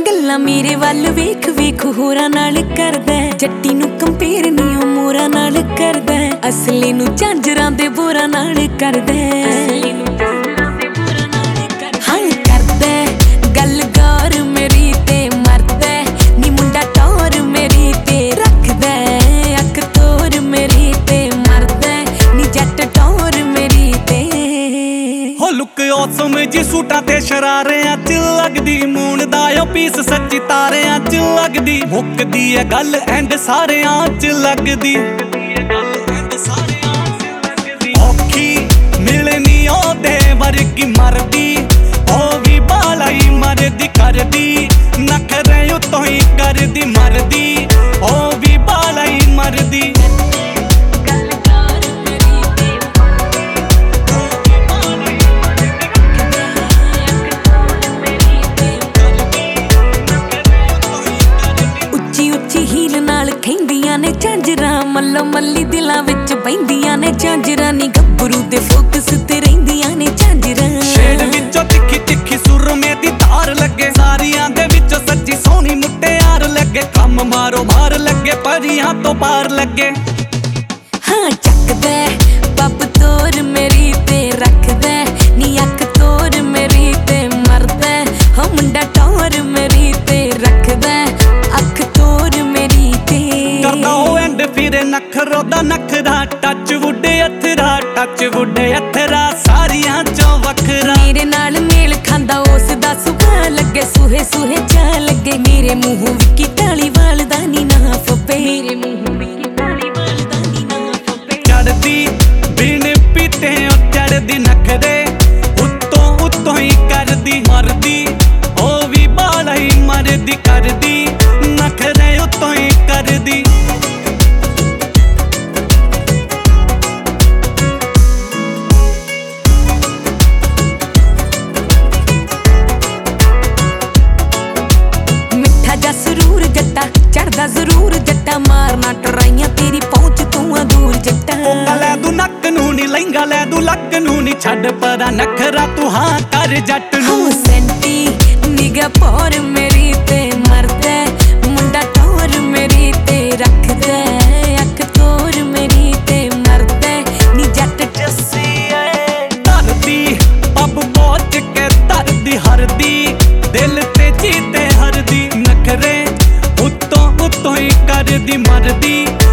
गल्लां मेरे वल वेख वेख होरां नाल करदा जट्टी नूं कंपेयर नहीं ओ मोरां नाल करदा असली नूं झांजरां दे बोरां नाल करदा हाँ करदा गल गौर मेरी ते मरदा नी मुंडा टौर मेरी ते रखदा अख तोर मेरी ते मरदा नी जट टौर मेरी ते हो लुक औसम जी सूटां ते शरारियां च लगदी मून दा पीस सच्ची तारियां च लगदी मुकदी है गल एंड सारियां च लगदी औखी मिलनी ओदे वर्गी मरदी ओ भी बालाई मरदी करदी नखरे उतों ही करदी मरदी ओ भी बालाई मरदी खैंदियां ने झांजरां मल्लो मल्ली दिलां विच बैंदियां ने झांजरां नी गब्बरू दे फोकस ते रहिंदियां ने झांजरां शेड विचों तिखी तिखी सुरमे दी धार लगे सारियां दे विचों सच्ची सोहनी मुटियार लगे कम मारो मार लगे परियां तो पार लगे हाँ चकदा पब तोर मेरी ते रखदा नी अख तोर मेरी ते मरदा हो मुंडा टौर मेरी ते रखदा अख तोर मेरी ते करदा हो एंड फिरे नखरो दा नखरा टच वुड अथरा सारियां चों वखरा मेरे नाल मेल खांदा उस दा सुभा लगे सुहे सुहे चा लगे मेरे मुंह विकी ढालीवाल दा नी ना फब्बे मेरे मुंह विकी ढालीवाल दा नी ना फब्बे चढ़दी बिन पीते चढ़दी नखरे उत्तों उत्तों ही करदी मरदी ओ भी बाला ही मरदी करदी नखरे उत्तों ही करदी जरूर जट्टा चढ़दा जरूर जट्टा मारना टराइयां तेरी पहुंच तू दूर जट्टा ले तू नक नू नी लहंगा ले तू लक नू नी छड़ परा नखरा तू हाँ कर जट नू सेंटी निगा पौर मेरी ते मरदा मुंडा टौर मेरी ते रखदा अख तोर मेरी ते मरदा नी जट टस्सी धरती पब पहुंच के धरदी हरदी दिल ते जीते हरदी नखरे उत्तों उत्तों ही करदी मरदी